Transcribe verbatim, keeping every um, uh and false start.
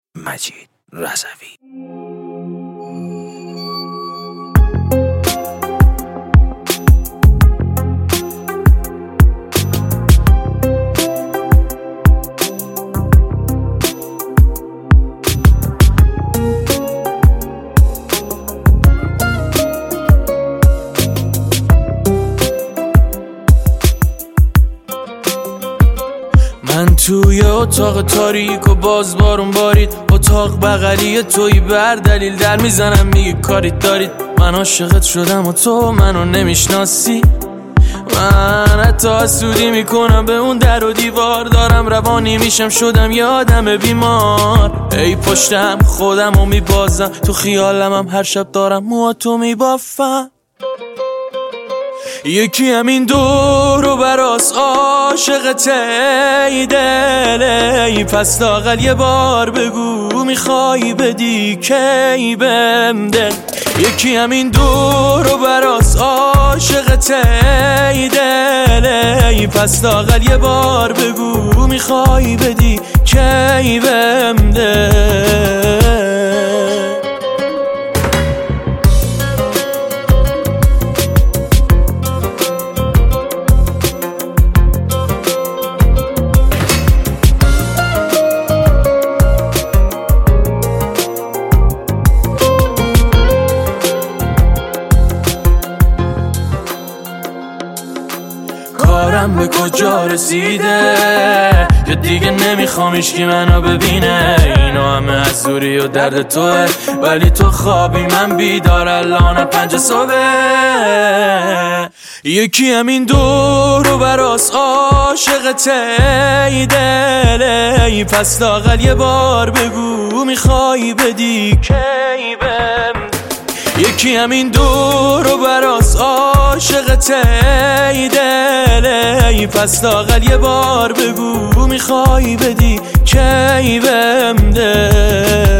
مجید رضوی. من توی اتاق تاریک و باز بارون بارید، اتاق بغلی توی بر دلیل در میزنم میگه کاریت دارید. من عاشقت شدم و تو منو نمیشناسی. من حتی حسودی میکنم به اون در و دیوار، دارم روانی میشم شدم یه آدم بیمار. ای پشتم خودم رو میبازم، تو خیالم هم هر شب دارم موهاتو میبافم. یکی همین دور و براس عاشقته ای دل، ای پس لااقل یه بار بگو میخوای بدی کی بهم دل. یکی همین دور و براس عاشقته ای دل، ای پس لااقل یه بار بگو میخوای بدی کی بهم دل. کارم به کجا رسیده یا دیگه نمیخوام هیچکی منو ببینه؟ اینا همه از دوری و درد توه، ولی تو خوابی من بیدار الان پنج صبح. یکی همین دور و براس عاشقته ای دل، ای پس لااقل یه بار بگو میخوای بدی کی بهم. یکی همین دور و براس عاشقته ای دل، ای پس لااقل یه بار بگو میخوای بدی کی بهم دل.